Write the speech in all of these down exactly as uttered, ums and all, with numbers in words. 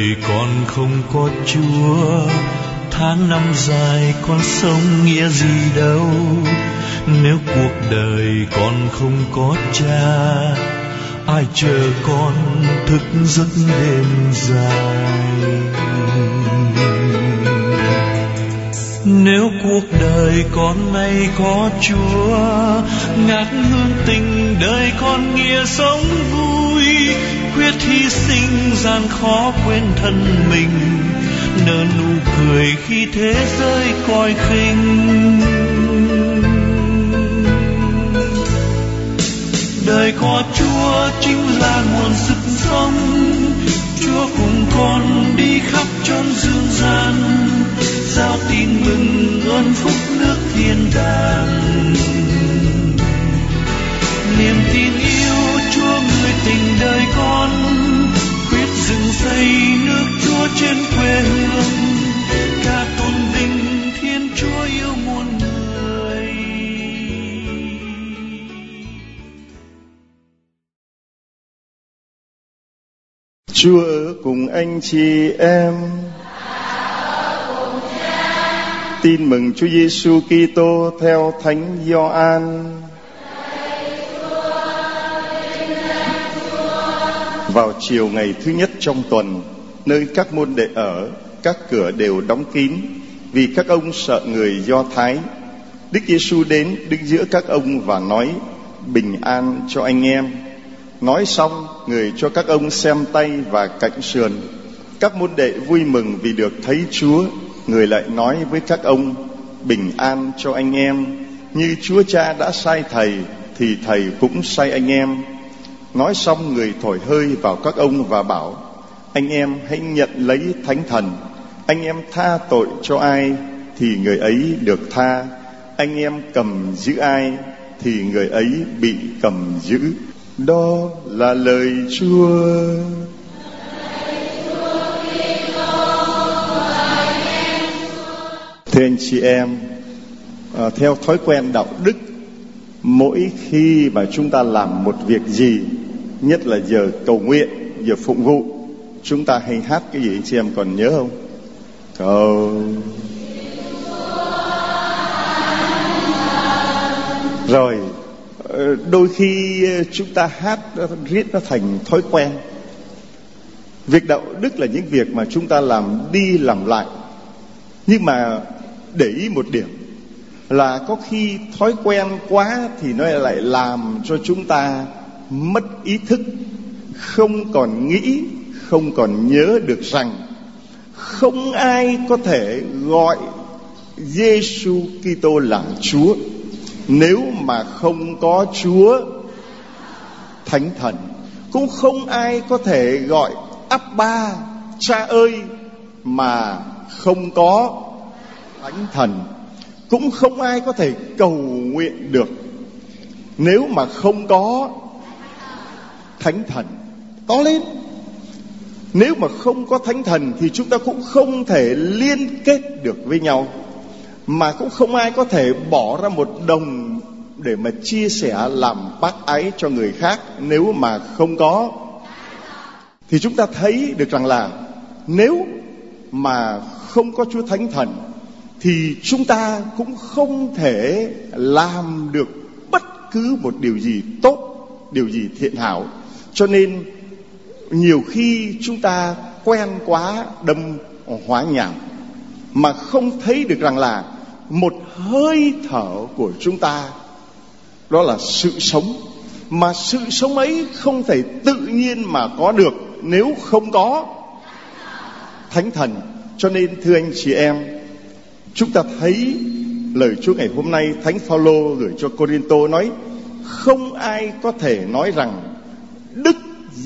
đời con không có Chúa, tháng năm dài con sống nghĩa gì đâu. Nếu cuộc đời con không có Cha, ai chờ con thức giấc đêm dài. Nếu cuộc đời con nay có Chúa, ngát hương tình đời con nghĩa sống vui. Quyết hy sinh gian khó quên thân mình, nở nụ cười khi thế giới coi khinh. Đời có Chúa chính là nguồn sức sống, Chúa cùng con đi khắp chốn dương gian, giao tin mừng ơn phúc nước thiên đàng. Niềm tin yêu Chúa người tình đời con, quyết dựng xây nước Chúa trên quê hương, ca tôn vinh Thiên Chúa yêu muôn người. Chúa ở cùng anh chị em. Tin mừng Chúa Giêsu Kitô theo Thánh Gioan. Vào chiều ngày thứ nhất trong tuần, nơi các môn đệ ở, các cửa đều đóng kín, vì các ông sợ người Do Thái. Đức Giêsu đến đứng giữa các ông và nói: bình an cho anh em. Nói xong, người cho các ông xem tay và cạnh sườn. Các môn đệ vui mừng vì được thấy Chúa. Người lại nói với các ông: bình an cho anh em. Như Chúa Cha đã sai Thầy, thì Thầy cũng sai anh em. Nói xong, người thổi hơi vào các ông và bảo: anh em hãy nhận lấy Thánh Thần. Anh em tha tội cho ai, thì người ấy được tha. Anh em cầm giữ ai, thì người ấy bị cầm giữ. Đó là lời Chúa. Thưa anh chị em, à, theo thói quen đạo đức, mỗi khi mà chúng ta làm một việc gì, nhất là giờ cầu nguyện, giờ phụng vụ, chúng ta hay hát cái gì anh chị em còn nhớ không? Cầu rồi đôi khi chúng ta hát riết nó thành thói quen. Việc đạo đức là những việc mà chúng ta làm đi làm lại. Nhưng mà để ý một điểm là có khi thói quen quá thì nó lại làm cho chúng ta mất ý thức, không còn nghĩ, không còn nhớ được rằng không ai có thể gọi Giêsu Kitô là Chúa nếu mà không có Chúa Thánh Thần. Cũng không ai có thể gọi Abba, Cha ơi, mà không có Thánh Thần. Cũng không ai có thể cầu nguyện được nếu mà không có Thánh Thần. To lên! Nếu mà không có Thánh Thần thì chúng ta cũng không thể liên kết được với nhau, mà cũng không ai có thể bỏ ra một đồng để mà chia sẻ làm bác ái cho người khác nếu mà không có. Thì chúng ta thấy được rằng là nếu mà không có Chúa Thánh Thần thì chúng ta cũng không thể làm được bất cứ một điều gì tốt, điều gì thiện hảo. Cho nên nhiều khi chúng ta quen quá đâm hóa nhảm, mà không thấy được rằng là một hơi thở của chúng ta đó là sự sống, mà sự sống ấy không thể tự nhiên mà có được nếu không có Thánh Thần. Cho nên thưa anh chị em, chúng ta thấy lời Chúa ngày hôm nay, Thánh Phaolô gửi cho Cô-rinh-tô nói: không ai có thể nói rằng Đức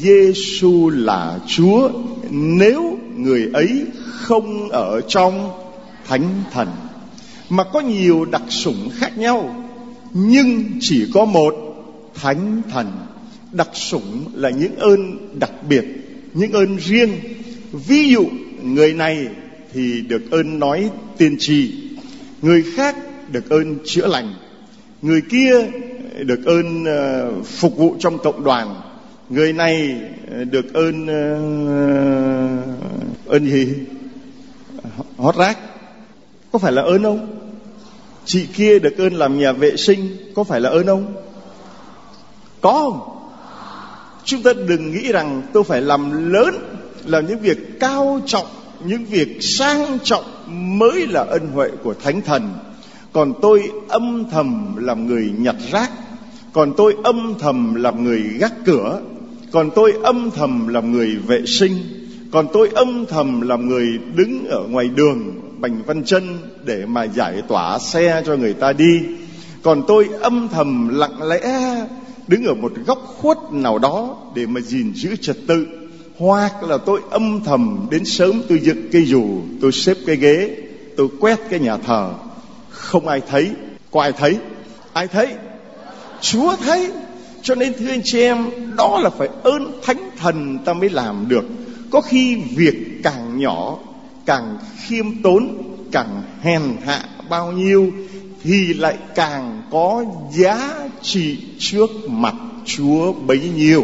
Giêsu là Chúa nếu người ấy không ở trong Thánh Thần. Mà có nhiều đặc sủng khác nhau, nhưng chỉ có một Thánh Thần. Đặc sủng là những ơn đặc biệt, những ơn riêng. Ví dụ người này thì được ơn nói tiên tri, người khác được ơn chữa lành, người kia được ơn uh, phục vụ trong cộng đoàn, người này được ơn uh, Ơn gì? Hót rác. Có phải là ơn không? Chị kia được ơn làm nhà vệ sinh, có phải là ơn không? Có không? Chúng ta đừng nghĩ rằng tôi phải làm lớn, làm những việc cao trọng, những việc sang trọng mới là ân huệ của Thánh Thần. Còn tôi âm thầm làm người nhặt rác, còn tôi âm thầm làm người gác cửa, còn tôi âm thầm làm người vệ sinh, còn tôi âm thầm làm người đứng ở ngoài đường Bành Văn Chân để mà giải tỏa xe cho người ta đi, còn tôi âm thầm lặng lẽ đứng ở một góc khuất nào đó để mà gìn giữ trật tự, hoặc là tôi âm thầm đến sớm, tôi dựng cây dù, tôi xếp cái ghế, tôi quét cái nhà thờ. Không ai thấy. Có ai thấy? Ai thấy? Chúa thấy. Cho nên thưa anh chị em, đó là phải ơn Thánh Thần ta mới làm được. Có khi việc càng nhỏ, càng khiêm tốn, càng hèn hạ bao nhiêu thì lại càng có giá trị trước mặt Chúa bấy nhiêu.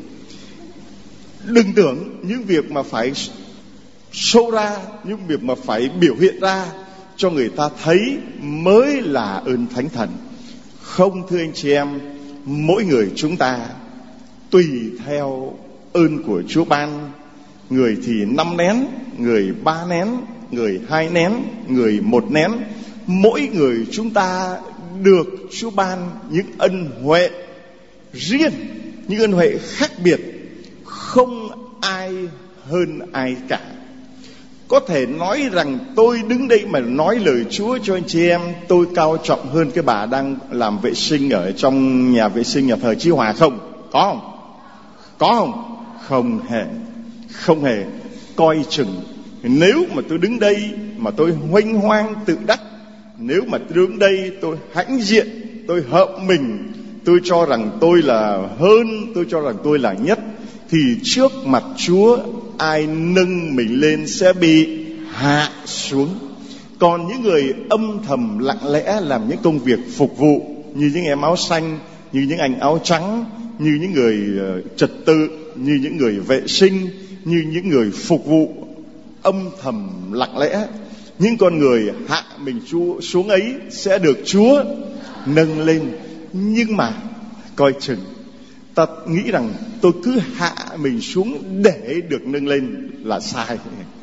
Đừng tưởng những việc mà phải show ra, những việc mà phải biểu hiện ra cho người ta thấy mới là ơn Thánh Thần. Không, thưa anh chị em, mỗi người chúng ta tùy theo ơn của Chúa ban. Người thì năm nén, người ba nén, người hai nén, người một nén. Mỗi người chúng ta được Chúa ban những ân huệ riêng, những ân huệ khác biệt, không ai hơn ai cả. Có thể nói rằng tôi đứng đây mà nói lời Chúa cho anh chị em, tôi cao trọng hơn cái bà đang làm vệ sinh ở trong nhà vệ sinh nhà thờ Chí Hòa không? Có không? Có không? Không hề. Không hề. Coi chừng, nếu mà tôi đứng đây mà tôi huênh hoang tự đắc, nếu mà tôi đứng đây tôi hãnh diện, tôi hợm mình, tôi cho rằng tôi là hơn, tôi cho rằng tôi là nhất, thì trước mặt Chúa ai nâng mình lên sẽ bị hạ xuống. Còn những người âm thầm lặng lẽ làm những công việc phục vụ, như những em áo xanh, như những anh áo trắng, như những người trật tự, như những người vệ sinh, như những người phục vụ âm thầm lặng lẽ, những con người hạ mình Chúa xuống ấy sẽ được Chúa nâng lên. Nhưng mà coi chừng, ta nghĩ rằng tôi cứ hạ mình xuống để được nâng lên là sai.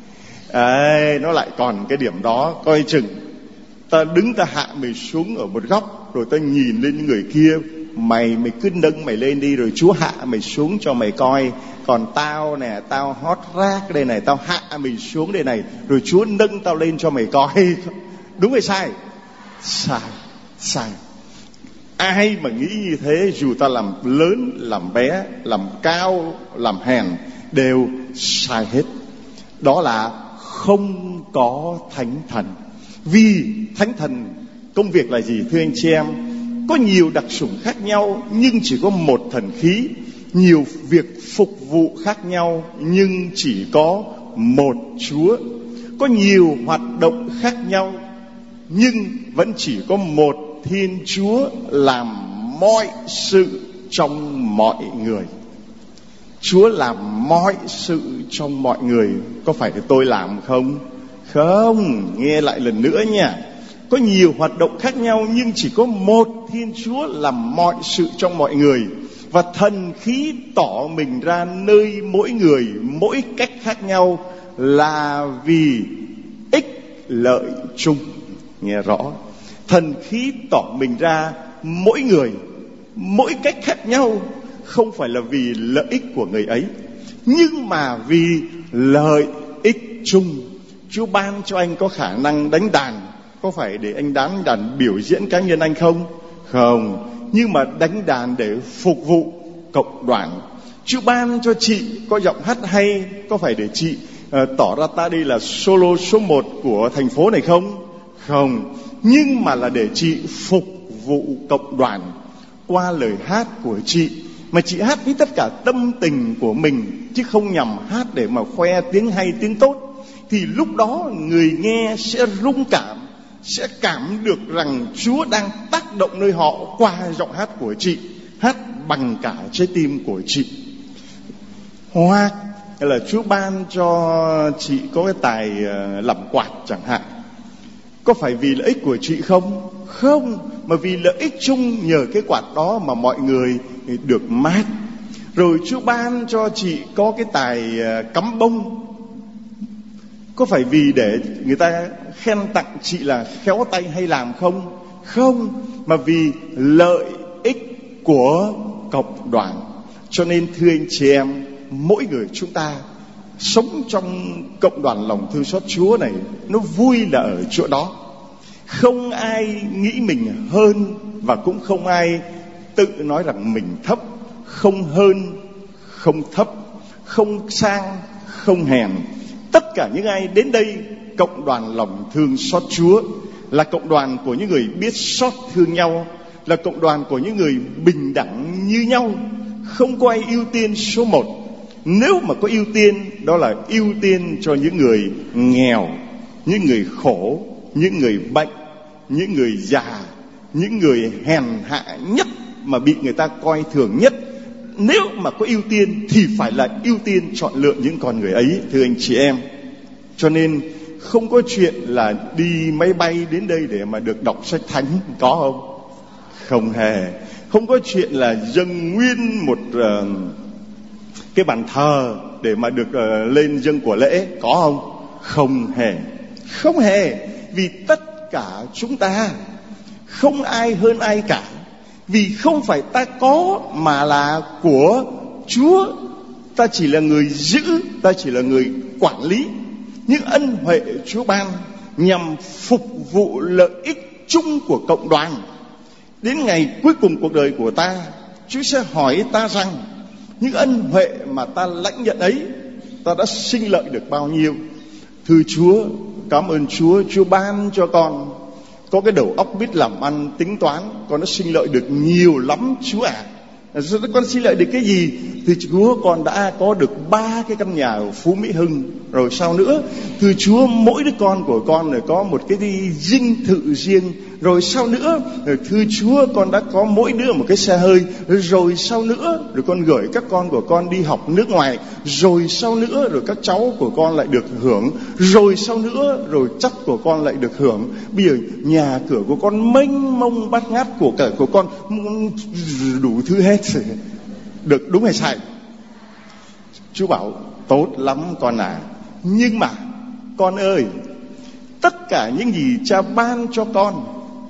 À, nó lại còn cái điểm đó. Coi chừng ta đứng ta hạ mình xuống ở một góc, rồi ta nhìn lên những người kia, mày mày cứ nâng mày lên đi, rồi Chúa hạ mày xuống cho mày coi. Còn tao nè, tao hót rác đây này, tao hạ mình xuống đây này, rồi Chúa nâng tao lên cho mày coi. Đúng hay sai? Sai. Sai. Ai mà nghĩ như thế, dù ta làm lớn, làm bé, làm cao, làm hèn, đều sai hết. Đó là không có Thánh Thần. Vì Thánh Thần công việc là gì thưa anh chị em? Có nhiều đặc chủng khác nhau nhưng chỉ có một thần khí, nhiều việc phục vụ khác nhau nhưng chỉ có một Chúa, có nhiều hoạt động khác nhau nhưng vẫn chỉ có một Thiên Chúa làm mọi sự trong mọi người. Chúa làm mọi sự trong mọi người. Có phải là tôi làm không? Không. Nghe lại lần nữa nha. Có nhiều hoạt động khác nhau nhưng chỉ có một Thiên Chúa làm mọi sự trong mọi người. Và thần khí tỏ mình ra nơi mỗi người mỗi cách khác nhau là vì ích lợi chung. Nghe rõ. Thần khí tỏ mình ra mỗi người mỗi cách khác nhau, không phải là vì lợi ích của người ấy, nhưng mà vì lợi ích chung. Chúa ban cho anh có khả năng đánh đàn, có phải để anh đánh đàn biểu diễn cá nhân anh không? Không. Nhưng mà đánh đàn để phục vụ cộng đoàn. Chúa ban cho chị có giọng hát hay, có phải để chị uh, tỏ ra ta đây là solo số một của thành phố này không? Không. Nhưng mà là để chị phục vụ cộng đoàn qua lời hát của chị, mà chị hát với tất cả tâm tình của mình, chứ không nhằm hát để mà khoe tiếng hay tiếng tốt. Thì lúc đó người nghe sẽ rung cảm, sẽ cảm được rằng Chúa đang tác động nơi họ qua giọng hát của chị, hát bằng cả trái tim của chị. Hoặc hay là Chúa ban cho chị có cái tài làm quạt chẳng hạn, có phải vì lợi ích của chị không? Không, mà vì lợi ích chung, nhờ cái quạt đó mà mọi người được mát. Rồi Chúa ban cho chị có cái tài cắm bông, có phải vì để người ta khen tặng chị là khéo tay hay làm không? Không, mà vì lợi ích của cộng đoàn. Cho nên thưa anh chị em, mỗi người chúng ta sống trong cộng đoàn lòng thương xót Chúa này, nó vui là ở chỗ đó. Không ai nghĩ mình hơn, và cũng không ai tự nói rằng mình thấp. Không hơn, không thấp, không sang, không hèn. Tất cả những ai đến đây, cộng đoàn lòng thương xót Chúa, là cộng đoàn của những người biết xót thương nhau, là cộng đoàn của những người bình đẳng như nhau. Không có ai ưu tiên số một. Nếu mà có ưu tiên, đó là ưu tiên cho những người nghèo, những người khổ, những người bệnh, những người già, những người hèn hạ nhất mà bị người ta coi thường nhất. Nếu mà có ưu tiên thì phải là ưu tiên chọn lựa những con người ấy, thưa anh chị em. Cho nên không có chuyện là đi máy bay đến đây để mà được đọc sách thánh, có không? Không hề. Không có chuyện là dâng nguyên một uh, cái bàn thờ để mà được uh, lên dâng của lễ, có không? Không hề. Không hề. Vì tất cả chúng ta không ai hơn ai cả. Vì không phải ta có mà là của Chúa. Ta chỉ là người giữ, ta chỉ là người quản lý. Những ân huệ Chúa ban nhằm phục vụ lợi ích chung của cộng đoàn. Đến ngày cuối cùng cuộc đời của ta, Chúa sẽ hỏi ta rằng những ân huệ mà ta lãnh nhận ấy, ta đã sinh lợi được bao nhiêu? Thưa Chúa, cảm ơn Chúa, Chúa ban cho con có cái đầu óc biết làm ăn, tính toán, con đã sinh lợi được nhiều lắm Chúa ạ. À. Con sinh lợi được cái gì? Thưa Chúa, con đã có được ba cái căn nhà ở Phú Mỹ Hưng. Rồi sao nữa? Thưa Chúa, mỗi đứa con của con này có một cái dinh thự riêng. Rồi sao nữa? Rồi, thưa Chúa, con đã có mỗi đứa một cái xe hơi. Rồi sao nữa? Rồi con gửi các con của con đi học nước ngoài. Rồi sao nữa? Rồi các cháu của con lại được hưởng. Rồi sao nữa? Rồi chắc của con lại được hưởng. Bây giờ nhà cửa của con mênh mông bát ngát, của cải của con đủ thứ hết. Được đúng hay sai? Chúa bảo tốt lắm con à. Nhưng mà con ơi, tất cả những gì Cha ban cho con,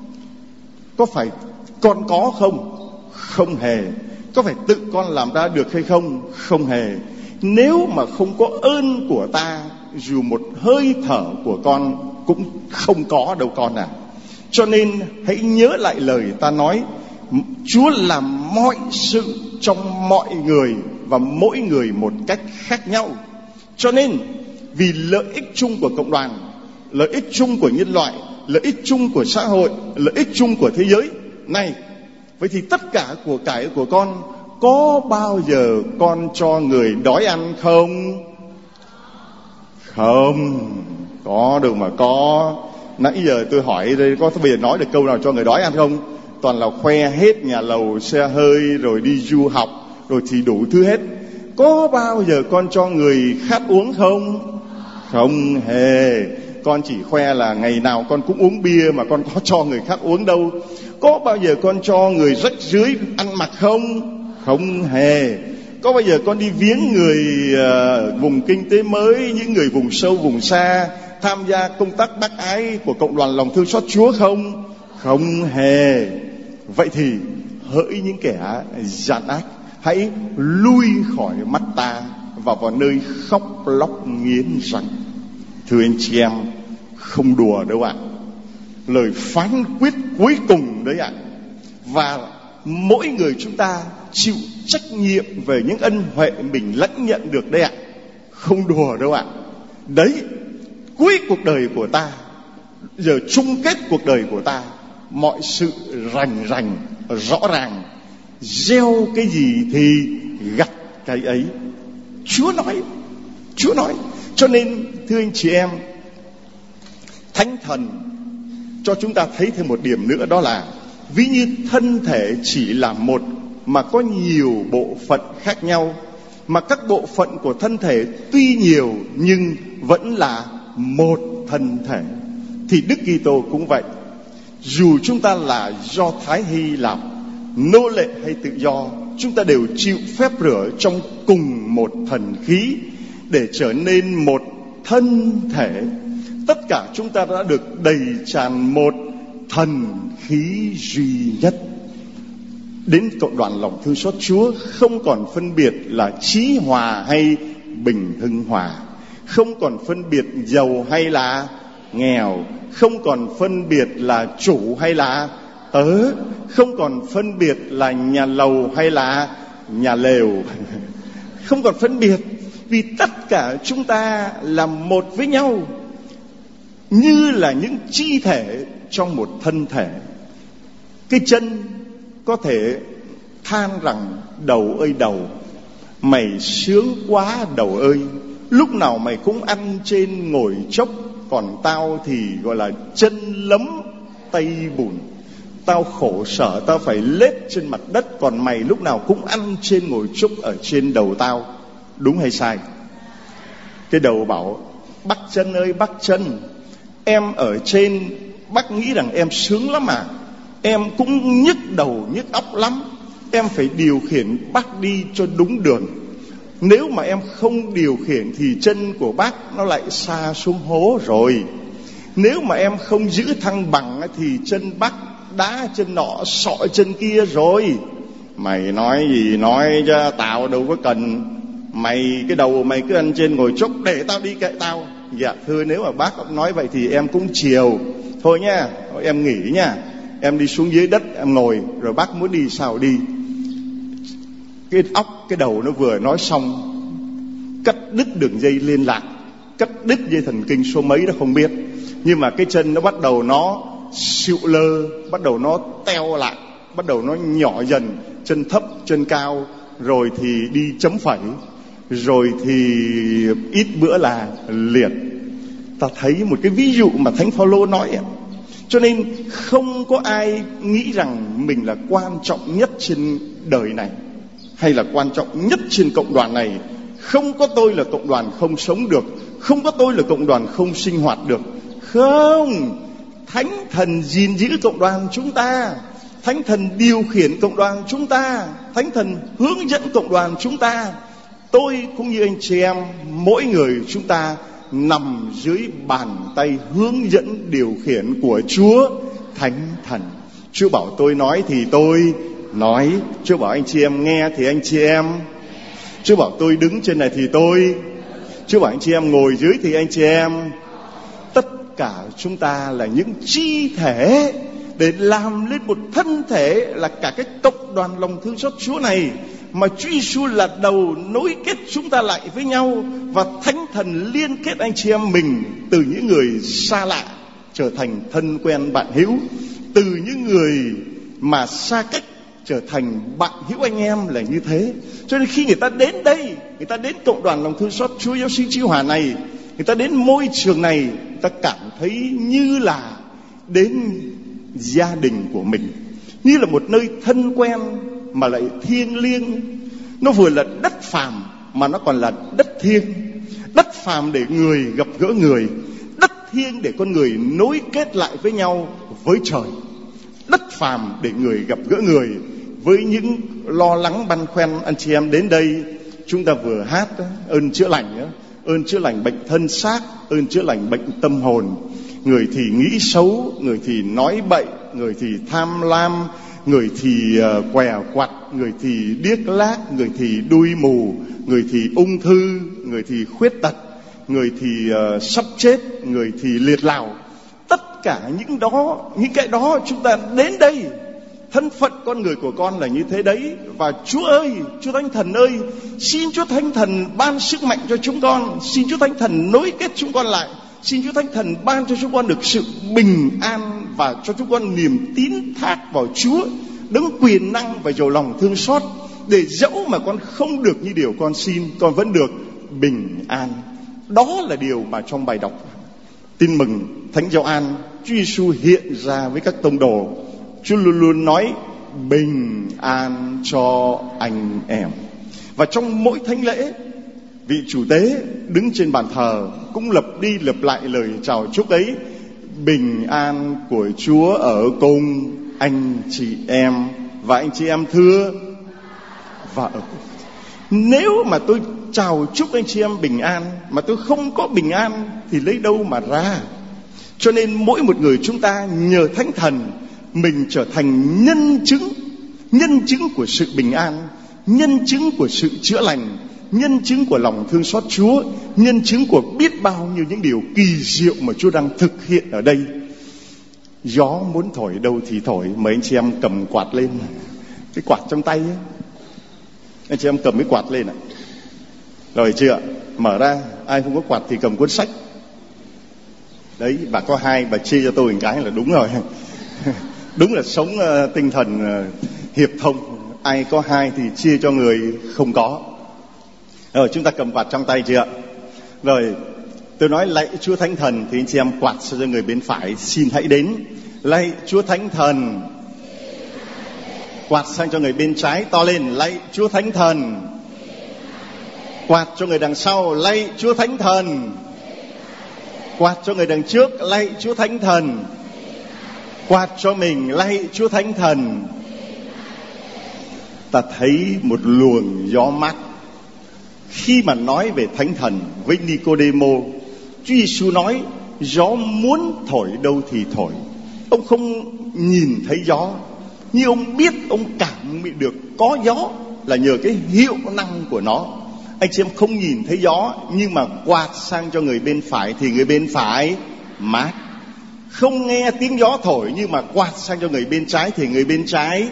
có phải con có không? Không hề. Có phải tự con làm ra được hay không? Không hề. Nếu mà không có ơn của ta, dù một hơi thở của con cũng không có đâu con à. Cho nên hãy nhớ lại lời ta nói, Chúa làm mọi sự trong mọi người và mỗi người một cách khác nhau. Cho nên vì lợi ích chung của cộng đoàn, lợi ích chung của nhân loại, lợi ích chung của xã hội, lợi ích chung của thế giới này, vậy thì tất cả của cải của con, có bao giờ con cho người đói ăn không? Không có đâu mà có. Nãy giờ tôi hỏi đây, có bây giờ nói được câu nào cho người đói ăn không? Toàn là khoe hết nhà lầu, xe hơi, rồi đi du học, rồi thì đủ thứ hết. Có bao giờ con cho người khát uống không? Không hề. Con chỉ khoe là ngày nào con cũng uống bia, mà con có cho người khác uống đâu. Có bao giờ con cho người rách rưới ăn mặc không? Không hề. Có bao giờ con đi viếng người uh, vùng kinh tế mới, những người vùng sâu vùng xa, tham gia công tác bác ái của cộng đoàn lòng thương xót Chúa không? Không hề. Vậy thì hỡi những kẻ gian ác, hãy lui khỏi mắt ta và vào nơi khóc lóc nghiến răng. Thưa anh chị em, không đùa đâu ạ. Lời phán quyết cuối cùng đấy ạ. Và mỗi người chúng ta chịu trách nhiệm về những ân huệ mình lãnh nhận được đấy ạ. Không đùa đâu ạ. Đấy, cuối cuộc đời của ta, giờ chung kết cuộc đời của ta, mọi sự rành rành, rõ ràng. Gieo cái gì thì gặt cái ấy. Chúa nói, Chúa nói. Cho nên thưa anh chị em, Thánh Thần cho chúng ta thấy thêm một điểm nữa, đó là ví như thân thể chỉ là một mà có nhiều bộ phận khác nhau, mà các bộ phận của thân thể tuy nhiều nhưng vẫn là một thân thể. Thì Đức Kitô cũng vậy. Dù chúng ta là Do Thái hay Hy Lạp, nô lệ hay tự do, chúng ta đều chịu phép rửa trong cùng một thần khí để trở nên một thân thể. Tất cả chúng ta đã được đầy tràn một thần khí duy nhất. Đến cộng đoàn lòng thương xót Chúa không còn phân biệt là Chí Hòa hay Bình Hưng Hòa, không còn phân biệt giàu hay là nghèo, không còn phân biệt là chủ hay là tớ, không còn phân biệt là nhà lầu hay là nhà lều. Không còn phân biệt, vì tất cả chúng ta là một với nhau, như là những chi thể trong một thân thể. Cái chân có thể than rằng đầu ơi đầu, mày sướng quá đầu ơi, lúc nào mày cũng ăn trên ngồi chốc, còn tao thì gọi là chân lấm tay bùn. Tao khổ sở, tao phải lết trên mặt đất, còn mày lúc nào cũng ăn trên ngồi chốc ở trên đầu tao. Đúng hay sai? Cái đầu bảo: bác chân ơi bác chân, em ở trên, bác nghĩ rằng em sướng lắm à, em cũng nhức đầu nhức óc lắm, em phải điều khiển bác đi cho đúng đường. Nếu mà em không điều khiển thì chân của bác nó lại sa xuống hố rồi. Nếu mà em không giữ thăng bằng thì chân bác đá chân nọ sọ chân kia rồi. Mày nói gì nói chứ, tao đâu có cần. Mày cái đầu mày cứ ăn trên ngồi chốc, để tao đi kệ tao. Dạ thưa, nếu mà bác nói vậy thì em cũng chiều. Thôi nha, em nghỉ nha, em đi xuống dưới đất em ngồi, rồi bác muốn đi sao đi. Cái óc, cái đầu nó vừa nói xong, cắt đứt đường dây liên lạc, cắt đứt dây thần kinh số mấy đó không biết. Nhưng mà cái chân nó bắt đầu nó xịu lơ, bắt đầu nó teo lại, bắt đầu nó nhỏ dần, chân thấp, chân cao, rồi thì đi chấm phẩy, rồi thì ít bữa là liệt. Ta thấy một cái ví dụ mà Thánh Phaolô nói ấy. Cho nên không có ai nghĩ rằng mình là quan trọng nhất trên đời này, hay là quan trọng nhất trên cộng đoàn này. Không có tôi là cộng đoàn không sống được, không có tôi là cộng đoàn không sinh hoạt được. Không, Thánh Thần gìn giữ cộng đoàn chúng ta, Thánh Thần điều khiển cộng đoàn chúng ta, Thánh Thần hướng dẫn cộng đoàn chúng ta. Tôi cũng như anh chị em, mỗi người chúng ta nằm dưới bàn tay hướng dẫn điều khiển của Chúa Thánh Thần. Chúa bảo tôi nói thì tôi nói, Chúa bảo anh chị em nghe thì anh chị em, Chúa bảo tôi đứng trên này thì tôi, Chúa bảo anh chị em ngồi dưới thì anh chị em. Tất cả chúng ta là những chi thể để làm lên một thân thể, là cả cái cộng đoàn lòng thương xót Chúa này, mà Chúa Giêsu là đầu nối kết chúng ta lại với nhau. Và Thánh Thần liên kết anh chị em mình từ những người xa lạ trở thành thân quen bạn hữu, từ những người mà xa cách trở thành bạn hữu anh em, là như thế. Cho nên khi người ta đến đây, người ta đến cộng đoàn lòng thương xót Chúa Giáo sĩ Chí Hòa này, người ta đến môi trường này, người ta cảm thấy như là đến gia đình của mình, như là một nơi thân quen mà lại thiêng liêng. Nó vừa là đất phàm mà nó còn là đất thiêng. Đất phàm để người gặp gỡ người, đất thiêng để con người nối kết lại với nhau với trời. Đất phàm để người gặp gỡ người. Với những lo lắng băn khoăn, anh chị em đến đây, chúng ta vừa hát ơn chữa lành, ơn chữa lành bệnh thân xác, ơn chữa lành bệnh tâm hồn. Người thì nghĩ xấu, người thì nói bậy, người thì tham lam, người thì uh, què quặt, người thì điếc lác, người thì đuôi mù, người thì ung thư, người thì khuyết tật, người thì uh, sắp chết, người thì liệt lào. Tất cả những đó, những cái đó chúng ta đến đây, thân phận con người của con là như thế đấy. Và Chúa ơi, Chúa Thánh Thần ơi, xin Chúa Thánh Thần ban sức mạnh cho chúng con, xin Chúa Thánh Thần nối kết chúng con lại, xin Chúa Thánh Thần ban cho chúng con được sự bình an, và cho chúng con niềm tín thác vào Chúa, đấng quyền năng và giàu lòng thương xót, để dẫu mà con không được như điều con xin, con vẫn được bình an. Đó là điều mà trong bài đọc Tin mừng Thánh Gioan, Chúa Giêsu hiện ra với các tông đồ. Chúa luôn luôn nói bình an cho anh em. Và Và trong mỗi thánh lễ, vị chủ tế đứng trên bàn thờ cũng lặp đi lặp lại lời chào chúc ấy: bình an của Chúa ở cùng anh chị em và anh chị em thưa và ở cùng. Nếu mà tôi chào chúc anh chị em bình an mà tôi không có bình an thì lấy đâu mà ra? Cho nên mỗi một người chúng ta nhờ Thánh Thần, mình trở thành nhân chứng, nhân chứng của sự bình an, nhân chứng của sự chữa lành, nhân chứng của lòng thương xót Chúa, nhân chứng của biết bao nhiêu những điều kỳ diệu mà Chúa đang thực hiện ở đây. Gió muốn thổi đâu thì thổi. Mấy anh chị em cầm quạt lên, cái quạt trong tay ấy. Anh chị em cầm cái quạt lên ạ. Rồi chưa? Mở ra, ai không có quạt thì cầm cuốn sách. Đấy, bà có hai, bà chia cho tôi một cái là đúng rồi. Đúng là sống uh, tinh thần uh, hiệp thông. Ai có hai thì chia cho người không có. Rồi chúng ta cầm quạt trong tay chưa? Rồi tôi nói lạy Chúa Thánh Thần thì anh chị em quạt cho người bên phải: xin hãy đến. Lạy Chúa Thánh Thần. Quạt sang cho người bên trái to lên: lạy Chúa Thánh Thần. Quạt cho người đằng sau: lạy Chúa Thánh Thần. Quạt cho người đằng trước: lạy Chúa Thánh Thần. Quạt cho mình: lạy Chúa Thánh Thần. Ta thấy một luồng gió mát khi mà nói về Thánh Thần với Nicodemo. Chúa Giêsu nói gió muốn thổi đâu thì thổi. Ông không nhìn thấy gió, nhưng ông biết, ông cảm bị được có gió là nhờ cái hiệu năng của nó. Anh chị em không nhìn thấy gió, nhưng mà quạt sang cho người bên phải thì người bên phải mát. Không nghe tiếng gió thổi, nhưng mà quạt sang cho người bên trái thì người bên trái.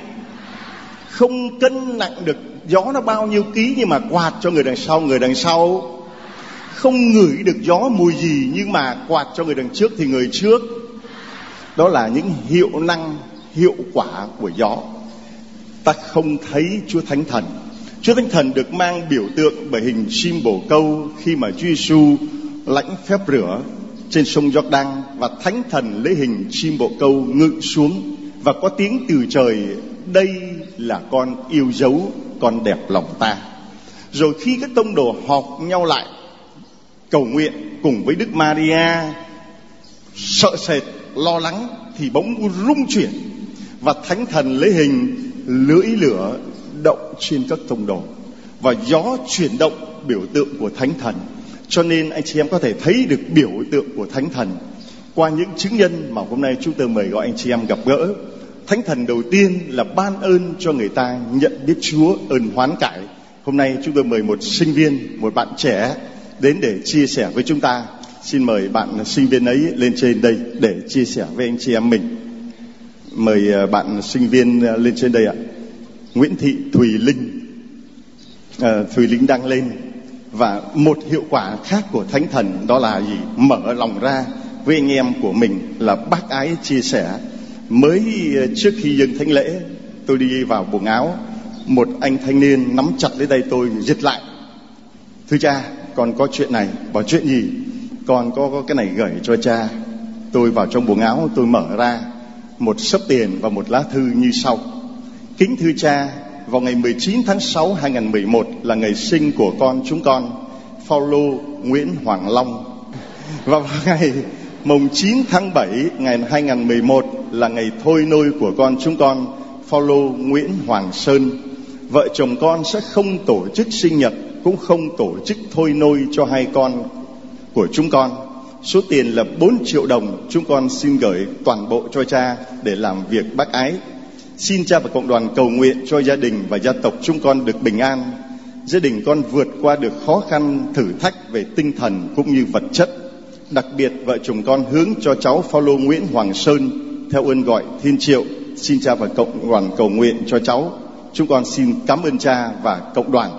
Không cân nặng được gió nó bao nhiêu ký, nhưng mà quạt cho người đằng sau, người đằng sau. Không ngửi được gió mùi gì, nhưng mà quạt cho người đằng trước thì người trước. Đó là những hiệu năng, hiệu quả của gió. Ta không thấy Chúa Thánh Thần. Chúa Thánh Thần được mang biểu tượng bởi hình chim bồ câu khi mà Chúa Giêsu lãnh phép rửa trên sông Giô-đăng, và Thánh Thần lấy hình chim bồ câu ngự xuống và có tiếng từ trời: đây là con yêu dấu, con đẹp lòng ta. Rồi khi các tông đồ họp nhau lại cầu nguyện cùng với Đức Maria, sợ sệt lo lắng, thì bỗng rung chuyển và Thánh Thần lấy hình lưỡi lửa động trên các tông đồ, và gió chuyển động, biểu tượng của Thánh Thần. Cho nên anh chị em có thể thấy được biểu tượng của Thánh Thần qua những chứng nhân mà hôm nay chúng tôi mời gọi anh chị em gặp gỡ. Thánh Thần đầu tiên là ban ơn cho người ta nhận biết Chúa, ơn hoán cải. Hôm nay chúng tôi mời một sinh viên, một bạn trẻ đến để chia sẻ với chúng ta. Xin mời bạn sinh viên ấy lên trên đây để chia sẻ với anh chị em mình. Mời bạn sinh viên lên trên đây ạ. Nguyễn Thị Thùy Linh. à, Thùy Linh đang lên. Và một hiệu quả khác của Thánh Thần đó là gì? Mở lòng ra với anh em của mình, là bác ái chia sẻ. Mới trước khi dâng thánh lễ, tôi đi vào buồng áo, một anh thanh niên nắm chặt lấy tay tôi, giật lại: thưa cha, con có chuyện này. Bảo chuyện gì? Con có, có cái này gửi cho cha. Tôi vào trong buồng áo, tôi mở ra một xấp tiền và một lá thư như sau: kính thưa cha, vào ngày mười chín tháng sáu hai nghìn mười một là ngày sinh của con chúng con, Phaolô Nguyễn Hoàng Long. Và vào ngày mùng chín tháng bảy ngày hai nghìn mười một là ngày thôi nôi của con chúng con, Phaolô Nguyễn Hoàng Sơn. Vợ chồng con sẽ không tổ chức sinh nhật, cũng không tổ chức thôi nôi cho hai con của chúng con. Số tiền là bốn triệu đồng, chúng con xin gửi toàn bộ cho cha để làm việc bác ái. Xin cha và cộng đoàn cầu nguyện cho gia đình và gia tộc chúng con được bình an. Gia đình con vượt qua được khó khăn, thử thách về tinh thần cũng như vật chất. Đặc biệt vợ chồng con hướng cho cháu Phaolô Nguyễn Hoàng Sơn theo ơn gọi thiên triệu. Xin cha và cộng đoàn cầu nguyện cho cháu. Chúng con xin cảm ơn cha và cộng đoàn.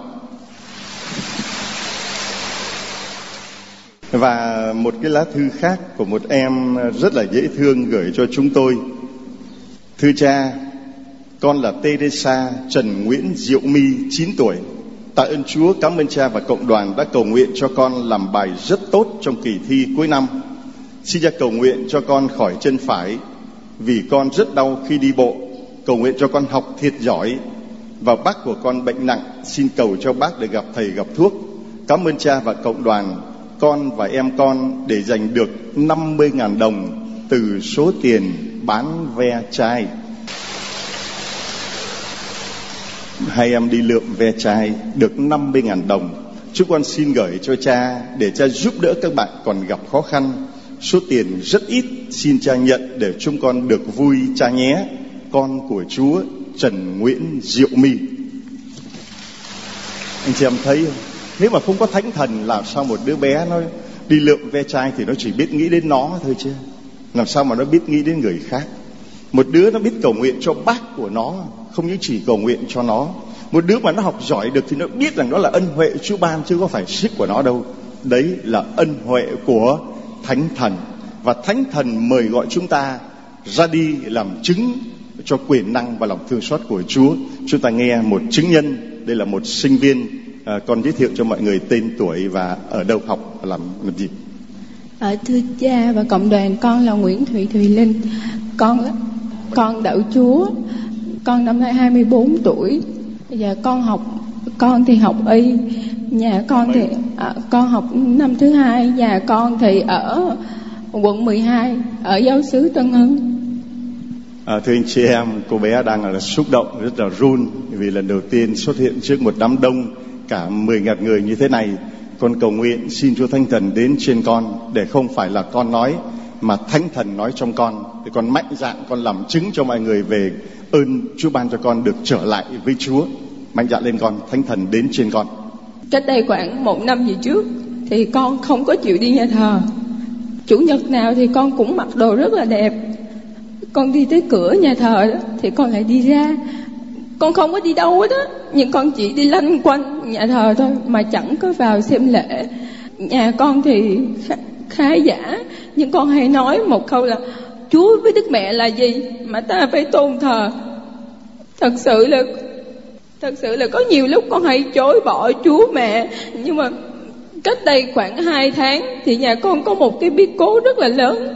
Và một cái lá thư khác của một em rất là dễ thương gửi cho chúng tôi. Thưa cha, con là Teresa Trần Nguyễn Diệu My, chín tuổi. Tạ ơn Chúa, cảm ơn cha và cộng đoàn đã cầu nguyện cho con làm bài rất tốt trong kỳ thi cuối năm. Xin cha cầu nguyện cho con khỏi chân phải, vì con rất đau khi đi bộ. Cầu nguyện cho con học thiệt giỏi Và bác của con bệnh nặng, xin cầu cho bác được gặp thầy gặp thuốc. Cảm ơn cha và cộng đoàn. Con và em con để giành được năm mươi nghìn đồng từ số tiền bán ve chai. Hai em đi lượm ve chai được năm mươi nghìn đồng. Chúng con xin gửi cho cha để cha giúp đỡ các bạn còn gặp khó khăn. Số tiền rất ít, xin cha nhận để chúng con được vui cha nhé. Con của Chúa, Trần Nguyễn Diệu My. Anh chị em thấy không? Nếu mà không có thánh thần, làm sao một đứa bé nó đi lượm ve chai thì nó chỉ biết nghĩ đến nó thôi chứ. Làm sao mà nó biết nghĩ đến người khác. Một đứa nó biết cầu nguyện cho bác của nó, không những chỉ cầu nguyện cho nó. Một đứa mà nó học giỏi được thì nó biết rằng đó là ân huệ Chúa ban, chứ có phải sức của nó đâu. Đấy là ân huệ của Thánh Thần. Và Thánh Thần mời gọi chúng ta ra đi làm chứng cho quyền năng và lòng thương xót của Chúa. Chúng ta nghe một chứng nhân. Đây là một sinh viên. à, Con giới thiệu cho mọi người tên, tuổi và ở đâu học và làm, làm gì. À, thưa cha và cộng đoàn, con là Nguyễn Thị Thùy Linh. Con con đạo Chúa. Con năm nay hai mươi bốn tuổi. Và con học con thì học y. Nhà con thì à, con học năm thứ hai. Nhà con thì ở quận mười hai, ở giáo xứ Tân Hưng. À, thưa anh chị em, cô bé đang là xúc động, rất là run vì lần đầu tiên xuất hiện trước một đám đông cả mười nghìn người như thế này. Con cầu nguyện xin Chúa Thánh Thần đến trên con, để không phải là con nói mà Thánh Thần nói trong con, để con mạnh dạn con làm chứng cho mọi người về ơn Chúa ban cho con được trở lại với Chúa. Mạnh dạn lên con, Thánh Thần đến trên con. Cách đây khoảng một năm về trước thì con không có chịu đi nhà thờ. Chủ nhật nào thì con cũng mặc đồ rất là đẹp. Con đi tới cửa nhà thờ đó thì con lại đi ra. Con không có đi đâu hết á, nhưng con chỉ đi lanh quanh nhà thờ thôi, mà chẳng có vào xem lễ. Nhà con thì khá, khá giả, nhưng con hay nói một câu là Chúa với Đức Mẹ là gì mà ta phải tôn thờ. Thật sự là Thật sự là có nhiều lúc con hay chối bỏ Chúa Mẹ. Nhưng mà cách đây khoảng hai tháng thì nhà con có một cái biến cố rất là lớn.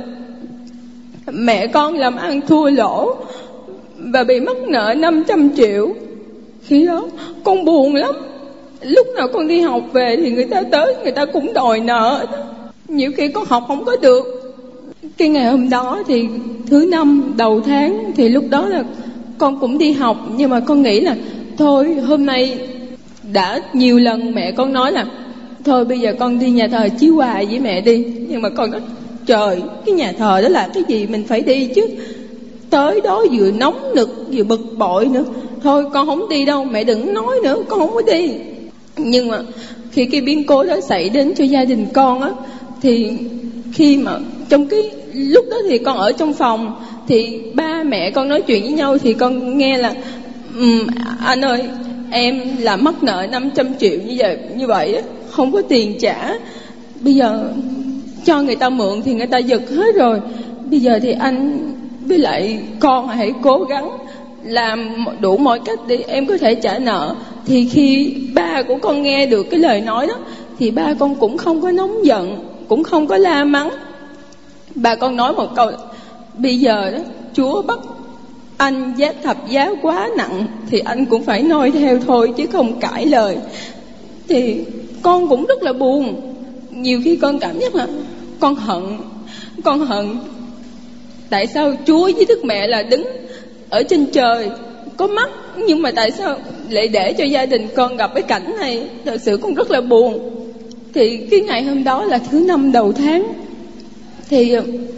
Mẹ con làm ăn thua lỗ và bị mắc nợ năm trăm triệu. Khi đó con buồn lắm. Lúc nào con đi học về thì người ta tới, người ta cũng đòi nợ. Nhiều khi con học không có được. Cái ngày hôm đó thì thứ năm đầu tháng, thì lúc đó là con cũng đi học. Nhưng mà con nghĩ là thôi hôm nay đã nhiều lần mẹ con nói là thôi bây giờ con đi nhà thờ Chí Hòa với mẹ đi. Nhưng mà con nói trời, cái nhà thờ đó là cái gì mình phải đi chứ. Tới đó vừa nóng nực vừa bực bội nữa. Thôi con không đi đâu, mẹ đừng nói nữa, con không có đi. Nhưng mà khi cái biến cố đó xảy đến cho gia đình con á, thì khi mà trong cái lúc đó thì con ở trong phòng, thì ba mẹ con nói chuyện với nhau, thì con nghe là um, anh ơi, em là mắc nợ năm trăm triệu như vậy như vậy á, không có tiền trả. Bây giờ cho người ta mượn thì người ta giật hết rồi. Bây giờ thì anh với lại con hãy cố gắng làm đủ mọi cách để em có thể trả nợ. Thì khi ba của con nghe được cái lời nói đó, thì ba con cũng không có nóng giận, cũng không có la mắng. Ba con nói một câu: bây giờ đó Chúa bắt anh giá thập giá quá nặng thì anh cũng phải noi theo thôi, chứ không cãi lời. Thì con cũng rất là buồn. Nhiều khi con cảm giác là con hận Con hận tại sao Chúa với Đức Mẹ là đứng ở trên trời có mắt, nhưng mà tại sao lại để cho gia đình con gặp cái cảnh này. Thật sự con rất là buồn. Thì cái ngày hôm đó là thứ năm đầu tháng, thì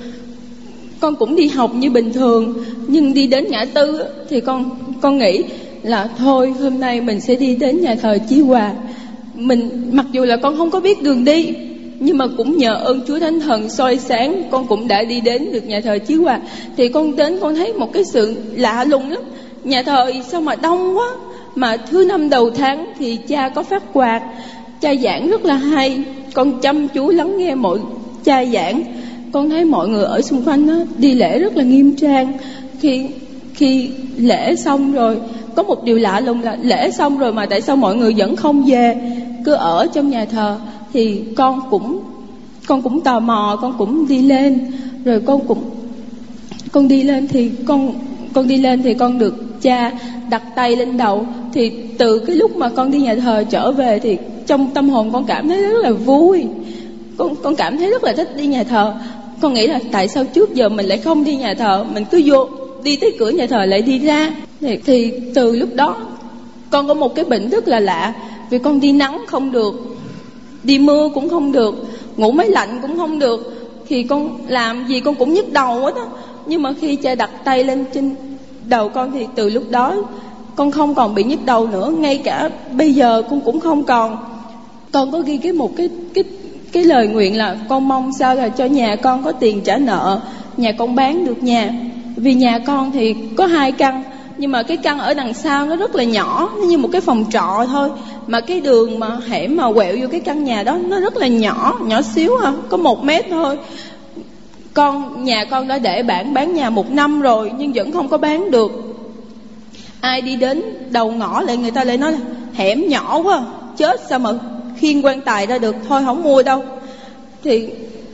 con cũng đi học như bình thường. Nhưng đi đến ngã tư thì con con nghĩ là thôi hôm nay mình sẽ đi đến nhà thờ Chí Hòa. Mình mặc dù là con không có biết đường đi, nhưng mà cũng nhờ ơn Chúa Thánh Thần soi sáng, con cũng đã đi đến được nhà thờ Chí Hòa. Thì con đến con thấy một cái sự lạ lùng lắm. Nhà thờ sao mà đông quá. Mà thứ năm đầu tháng thì cha có phát quạt, cha giảng rất là hay. Con chăm chú lắng nghe mọi cha giảng. Con thấy mọi người ở xung quanh đó đi lễ rất là nghiêm trang. Khi khi lễ xong rồi, có một điều lạ lùng là lễ xong rồi mà tại sao mọi người vẫn không về, cứ ở trong nhà thờ. Thì con cũng con cũng tò mò, con cũng đi lên. Rồi con cũng con đi lên thì con con đi lên thì con được cha đặt tay lên đầu. thì từ cái lúc mà con đi nhà thờ trở về thì trong tâm hồn con cảm thấy rất là vui. Con con cảm thấy rất là thích đi nhà thờ. Con nghĩ là tại sao trước giờ mình lại không đi nhà thờ, mình cứ vô đi tới cửa nhà thờ lại đi ra. Thì, thì từ lúc đó con có một cái bệnh rất là lạ, vì con đi nắng không được, đi mưa cũng không được, ngủ máy lạnh cũng không được, thì con làm gì con cũng nhức đầu hết á. Nhưng mà khi cha đặt tay lên trên đầu con thì từ lúc đó con không còn bị nhức đầu nữa. Ngay cả bây giờ con cũng không còn. Con có ghi cái một cái cái cái lời nguyện là con mong sao là cho nhà con có tiền trả nợ, nhà con bán được nhà. Vì nhà con thì có hai căn, nhưng mà cái căn ở đằng sau nó rất là nhỏ, nó như một cái phòng trọ thôi. Mà cái đường mà hẻm mà quẹo vô cái căn nhà đó nó rất là nhỏ, nhỏ xíu à, có một mét thôi. Con nhà con đã để bản bán nhà một năm rồi nhưng vẫn không có bán được. Ai đi đến đầu ngõ lại người ta lại nói là hẻm nhỏ quá, chết sao mà khiêng quan tài ra được, thôi không mua đâu. Thì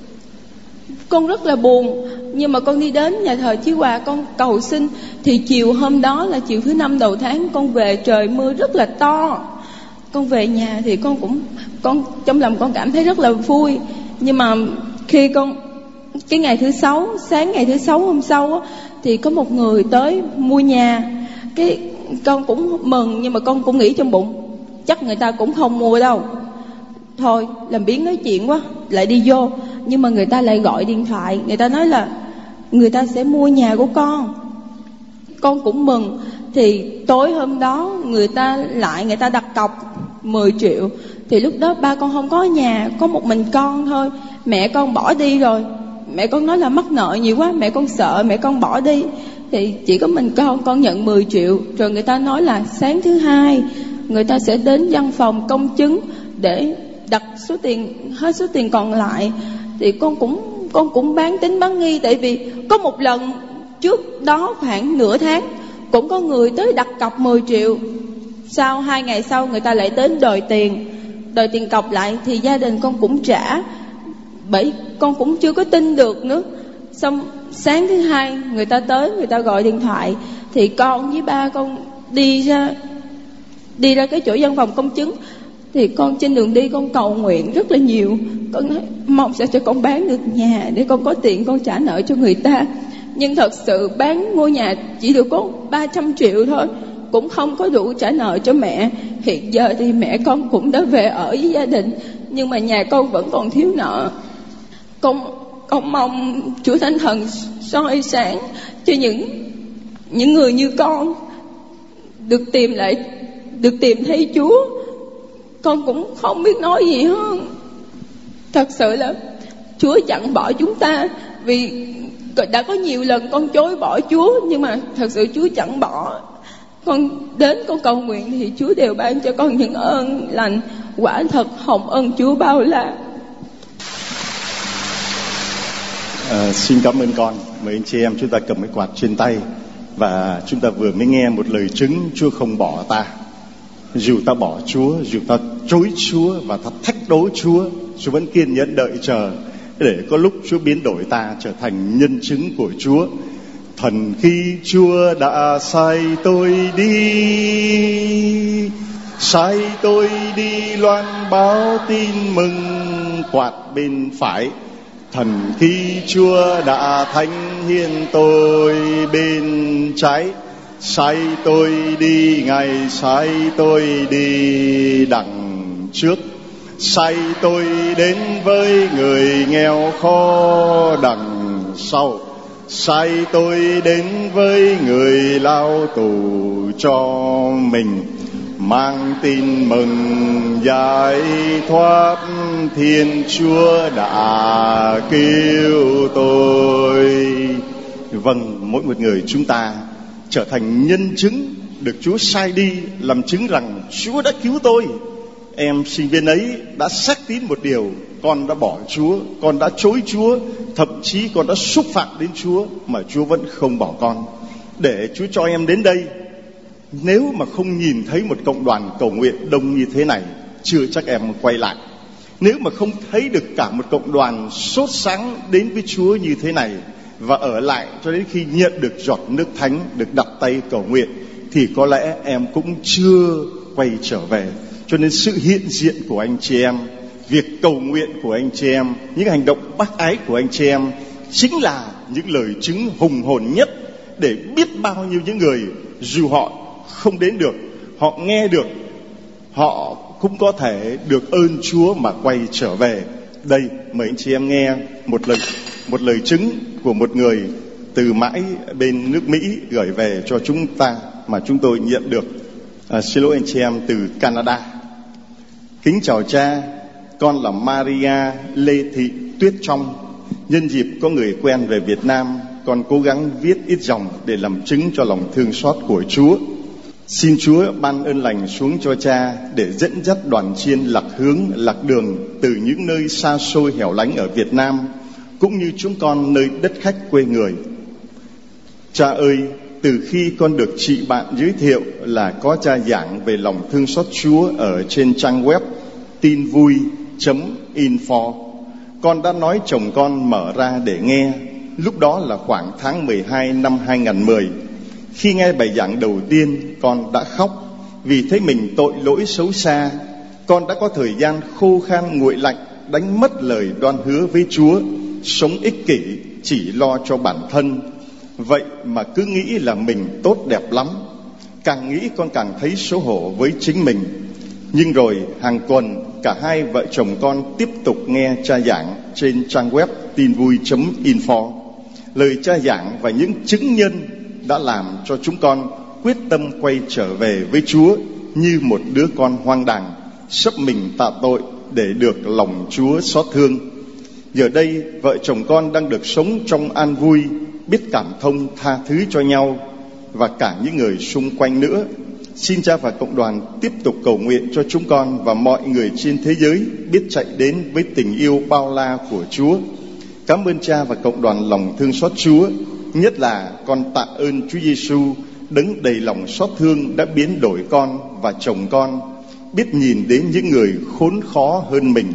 con rất là buồn. Nhưng mà con đi đến nhà thờ Chí Hòa con cầu xin. Thì chiều hôm đó là chiều thứ năm đầu tháng, con về trời mưa rất là to. Con về nhà thì con cũng con trong lòng con cảm thấy rất là vui. Nhưng mà khi con cái ngày thứ sáu, sáng ngày thứ sáu hôm sau á, thì có một người tới mua nhà. Cái con cũng mừng, nhưng mà con cũng nghĩ trong bụng chắc người ta cũng không mua đâu, thôi làm biếng nói chuyện quá, lại đi vô. Nhưng mà người ta lại gọi điện thoại, người ta nói là người ta sẽ mua nhà của con. Con cũng mừng. Thì tối hôm đó người ta lại người ta đặt cọc mười triệu. Thì lúc đó ba con không có nhà, có một mình con thôi. Mẹ con bỏ đi rồi. Mẹ con nói là mắc nợ nhiều quá, mẹ con sợ mẹ con bỏ đi. Thì chỉ có mình con, con nhận mười triệu. Rồi người ta nói là sáng thứ hai người ta sẽ đến văn phòng công chứng để đặt số tiền, hết số tiền còn lại. Thì con cũng con cũng bán tính bán nghi. Tại vì có một lần trước đó khoảng nửa tháng cũng có người tới đặt cọc mười triệu. Sau hai ngày sau người ta lại đến đòi tiền, đòi tiền cọc lại. Thì gia đình con cũng trả, bởi con cũng chưa có tin được nữa. Xong sáng thứ hai người ta tới, người ta gọi điện thoại. Thì con với ba con đi ra Đi ra cái chỗ văn phòng công chứng. Thì con trên đường đi con cầu nguyện rất là nhiều. Con nói mong sao cho con bán được nhà để con có tiền con trả nợ cho người ta. Nhưng thật sự bán ngôi nhà chỉ được có ba trăm triệu thôi, cũng không có đủ trả nợ cho mẹ. Hiện giờ thì mẹ con cũng đã về ở với gia đình, nhưng mà nhà con vẫn còn thiếu nợ. Con, con mong Chúa Thánh Thần soi sáng cho những những người như con được tìm lại, được tìm thấy Chúa. Con cũng không biết nói gì hơn. Thật sự là Chúa chẳng bỏ chúng ta. Vì đã có nhiều lần con chối bỏ Chúa, nhưng mà thật sự Chúa chẳng bỏ. Con đến con cầu nguyện thì Chúa đều ban cho con những ơn lành. Quả thật hồng ân Chúa bao la. À, xin cảm ơn con. Mời anh chị em chúng ta cầm cái quạt trên tay. Và chúng ta vừa mới nghe một lời chứng Chúa không bỏ ta. Dù ta bỏ Chúa, dù ta chối Chúa và ta thách đố Chúa, Chúa vẫn kiên nhẫn đợi chờ để có lúc Chúa biến đổi ta trở thành nhân chứng của Chúa. Thần khi Chúa đã sai tôi đi, sai tôi đi loan báo tin mừng. Quạt bên phải. Thần khi Chúa đã thánh hiến tôi bên trái, sai tôi đi, Ngài sai tôi đi đằng trước, sai tôi đến với người nghèo khó đằng sau, sai tôi đến với người lao tù cho mình. Mang tin mừng giải thoát, Thiên Chúa đã cứu tôi. Vâng, mỗi một người chúng ta trở thành nhân chứng được Chúa sai đi, làm chứng rằng Chúa đã cứu tôi. Em sinh viên ấy đã xác tín một điều: con đã bỏ Chúa, con đã chối Chúa, thậm chí con đã xúc phạm đến Chúa, mà Chúa vẫn không bỏ con. Để Chúa cho em đến đây. Nếu mà không nhìn thấy một cộng đoàn cầu nguyện đông như thế này, chưa chắc em quay lại. Nếu mà không thấy được cả một cộng đoàn sốt sáng đến với Chúa như thế này và ở lại cho đến khi nhận được giọt nước thánh, được đặt tay cầu nguyện, thì có lẽ em cũng chưa quay trở về. Cho nên sự hiện diện của anh chị em, việc cầu nguyện của anh chị em, những hành động bác ái của anh chị em chính là những lời chứng hùng hồn nhất để biết bao nhiêu những người dù họ không đến được, họ nghe được, họ cũng có thể được ơn Chúa mà quay trở về. Đây, mời anh chị em nghe một lời một lời chứng của một người từ mãi bên nước Mỹ gửi về cho chúng ta mà chúng tôi nhận được. À, xin lỗi anh chị em từ Canada. Kính chào cha, con là Maria Lê Thị Tuyết Trong. Nhân dịp có người quen về Việt Nam, con cố gắng viết ít dòng để làm chứng cho lòng thương xót của Chúa. Xin Chúa ban ơn lành xuống cho cha để dẫn dắt đoàn chiên lạc hướng, lạc đường từ những nơi xa xôi hẻo lánh ở Việt Nam, cũng như chúng con nơi đất khách quê người. Cha ơi, từ khi con được chị bạn giới thiệu là có cha giảng về lòng thương xót Chúa ở trên trang web tin vui chấm info, con đã nói chồng con mở ra để nghe. Lúc đó là khoảng tháng mười hai năm hai nghìn không trăm mười. Khi nghe bài giảng đầu tiên, con đã khóc vì thấy mình tội lỗi xấu xa. Con đã có thời gian khô khan nguội lạnh, đánh mất lời đoan hứa với Chúa, sống ích kỷ, chỉ lo cho bản thân. Vậy mà cứ nghĩ là mình tốt đẹp lắm. Càng nghĩ con càng thấy xấu hổ với chính mình. Nhưng rồi hàng tuần, cả hai vợ chồng con tiếp tục nghe cha giảng trên trang web tin vui chấm info. Lời cha giảng và những chứng nhân đã làm cho chúng con quyết tâm quay trở về với Chúa như một đứa con hoang đàng, sắp mình tạ tội để được lòng Chúa xót thương. Giờ đây, vợ chồng con đang được sống trong an vui, biết cảm thông tha thứ cho nhau và cả những người xung quanh nữa. Xin cha và cộng đoàn tiếp tục cầu nguyện cho chúng con và mọi người trên thế giới biết chạy đến với tình yêu bao la của Chúa. Cảm ơn cha và cộng đoàn lòng thương xót Chúa. Nhất là con tạ ơn Chúa Giêsu đấng đầy lòng xót thương đã biến đổi con và chồng con biết nhìn đến những người khốn khó hơn mình.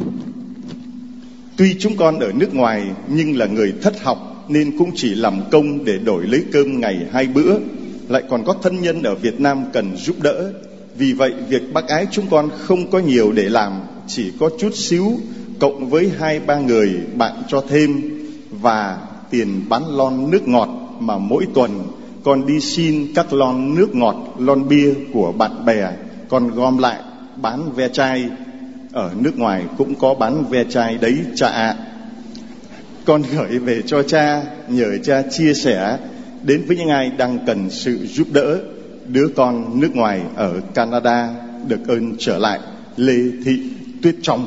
Tuy chúng con ở nước ngoài nhưng là người thất học nên cũng chỉ làm công để đổi lấy cơm ngày hai bữa, lại còn có thân nhân ở Việt Nam cần giúp đỡ. Vì vậy việc bác ái chúng con không có nhiều để làm, chỉ có chút xíu cộng với hai ba người bạn cho thêm và tiền bán lon nước ngọt mà mỗi tuần con đi xin các lon nước ngọt, lon bia của bạn bè, con gom lại bán ve chai. Ở nước ngoài cũng có bán ve chai đấy cha ạ. Con gửi về cho cha, nhờ cha chia sẻ đến với những ai đang cần sự giúp đỡ. Đứa con nước ngoài ở Canada được ơn trở lại, Lê Thị Tuyết Trong.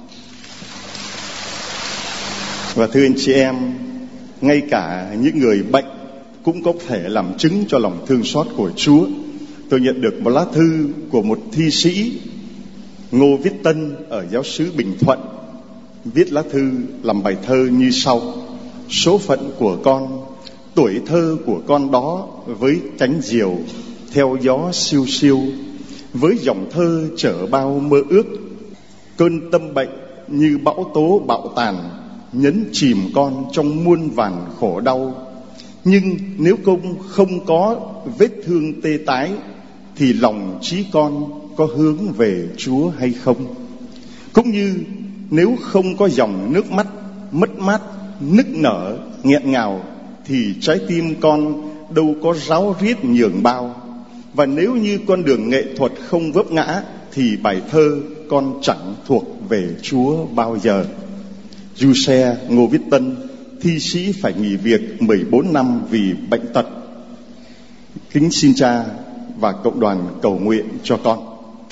Và thưa anh chị em, ngay cả những người bệnh cũng có thể làm chứng cho lòng thương xót của Chúa. Tôi nhận được một lá thư của một thi sĩ Ngô Viết Tân ở giáo xứ Bình Thuận. Viết lá thư làm bài thơ như sau: số phận của con, tuổi thơ của con đó với cánh diều theo gió siêu siêu, với dòng thơ chở bao mơ ước. Cơn tâm bệnh như bão tố bạo tàn nhấn chìm con trong muôn vàn khổ đau. Nhưng nếu công không có vết thương tê tái thì lòng trí con có hướng về Chúa hay không? Cũng như nếu không có dòng nước mắt mất mát, nức nở, nghẹn ngào thì trái tim con đâu có ráo riết nhường bao. Và nếu như con đường nghệ thuật không vấp ngã thì bài thơ con chẳng thuộc về Chúa bao giờ. Giuse Ngô Viết Tân, thi sĩ phải nghỉ việc mười bốn năm vì bệnh tật. Kính xin cha và cộng đoàn cầu nguyện cho con.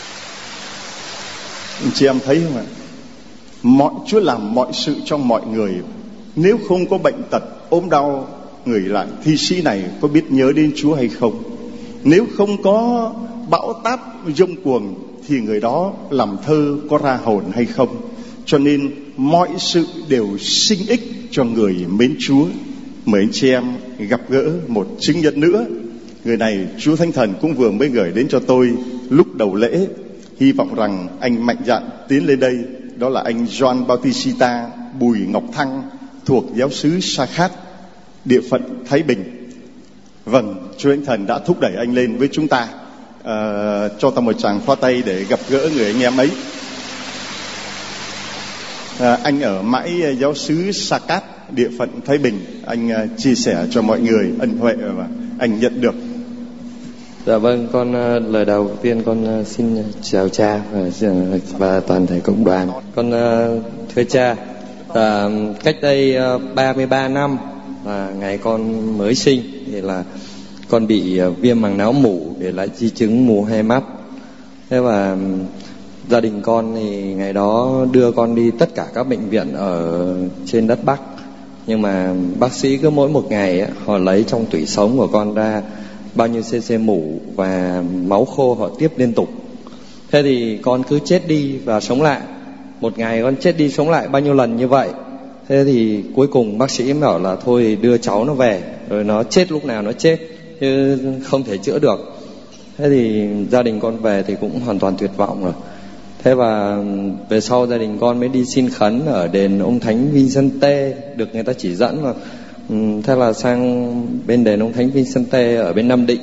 Anh chị em thấy không ạ? Mọi Chúa làm mọi sự cho mọi người. Nếu không có bệnh tật, ốm đau, người lại thi sĩ này có biết nhớ đến Chúa hay không? Nếu không có bão táp giông cuồng thì người đó làm thơ có ra hồn hay không? Cho nên mọi sự đều sinh ích cho người mến Chúa. Mời anh chị em gặp gỡ một chứng nhân nữa. Người này Chúa Thánh Thần cũng vừa mới gửi đến cho tôi lúc đầu lễ. Hy vọng rằng anh mạnh dạn tiến lên đây. Đó là anh John Bautista Bùi Ngọc Thăng, thuộc giáo xứ Sa Khát, địa phận Thái Bình. Vâng, Chúa Thánh Thần đã thúc đẩy anh lên với chúng ta. À, cho ta một tràng pháo tay để gặp gỡ người anh em ấy. À, anh ở mãi giáo xứ Sa Cát, địa phận Thái Bình. Anh uh, chia sẻ cho mọi người ân huệ mà anh nhận được. Dạ vâng, con uh, lời đầu tiên con uh, xin chào cha và, và toàn thể cộng đoàn. Con uh, thưa cha, là cách đây uh, ba mươi ba năm là ngày con mới sinh thì là con bị uh, viêm màng não mủ, để lại di chứng mù hai mắt. Thế và um, gia đình con thì ngày đó đưa con đi tất cả các bệnh viện ở trên đất Bắc, nhưng mà bác sĩ cứ mỗi một ngày ấy, họ lấy trong tủy sống của con ra bao nhiêu cc mủ và máu khô họ tiếp liên tục. Thế thì con cứ chết đi và sống lại, một ngày con chết đi sống lại bao nhiêu lần như vậy. Thế thì cuối cùng bác sĩ bảo là thôi đưa cháu nó về, rồi nó chết lúc nào nó chết, chứ không thể chữa được. Thế thì gia đình con về thì cũng hoàn toàn tuyệt vọng rồi. Thế và về sau gia đình con mới đi xin khấn ở đền ông Thánh Vincente, được người ta chỉ dẫn mà. Thế là sang bên đền ông Thánh Vincente ở bên Nam Định.